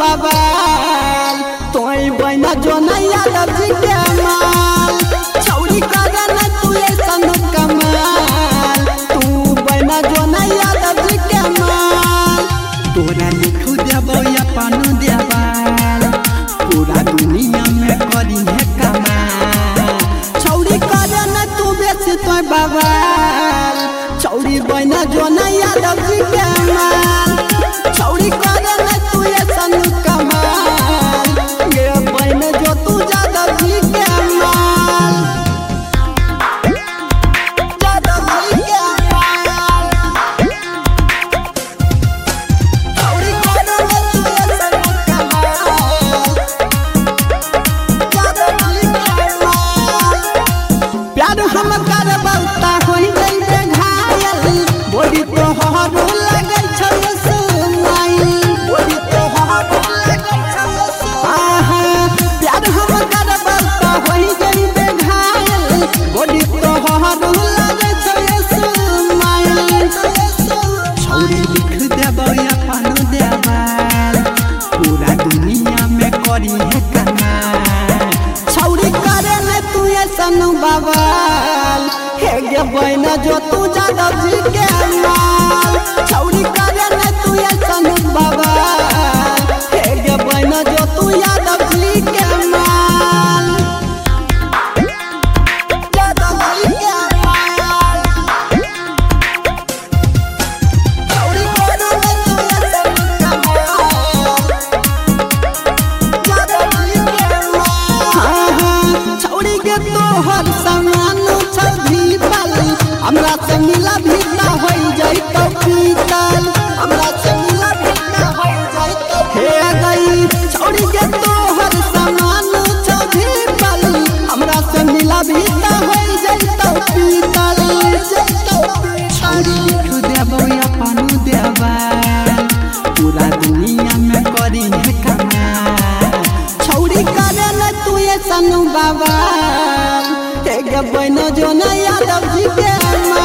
बवाल तोई बना जो नहीं यादव जी के माल छौरी करे न तू ऐसन कमाल तू बना जो नहीं यादव जी के माल तोरा लिखू देबो या पानु देवाल पूरा दुनिया में करी है कमाल छौरी करे न तू बेसी तोई बवाल छौरी बना जो नहीं यादव जी के माल छौरी करे न तू ऐसन कमाल ये बना जो तू यादव जी के माल यादव जी के माल छौरी करे न तू ऐसन कमाल यादव जी के माल प्यार हम कर बहुता होई जइबे घायल बॉडी तो हरो लगै छै सुनाई बॉडी तो हरो लगै छै आहा प्यार हम कर बहुता होई जइबे घायल बॉडी तो हरो लगै छै सुनाई छौरी लिख देबो या पानु देवाल पूरा दुनिया में करी है कमाल छौरी करे न तू ऐसन बवाल हे गे बहना जो तू यादव जी के माल छौरी करे न तू ऐसन बवाल हे गे बहना जो तू यादव जी के माल यादव जी के माल छौरी करे न तू ऐसन कमाल यादव जी के माल छौरी के तोहर सामान छभी पल हमरा से मिला भी ना होई जाई तो पीतल हमरा से मिला भी ना होई जाई तो हे गई छौरी के तोहर सामान छभी पल हमरा से मिला भी ना होई जाई तो पीतल छौरी लिख देबो या पानु देवाल पूरा दुनिया में करी है कमाल छौरी करे न तू ऐसन बवाल हे गे बहना जो नहीं यादव जी के माल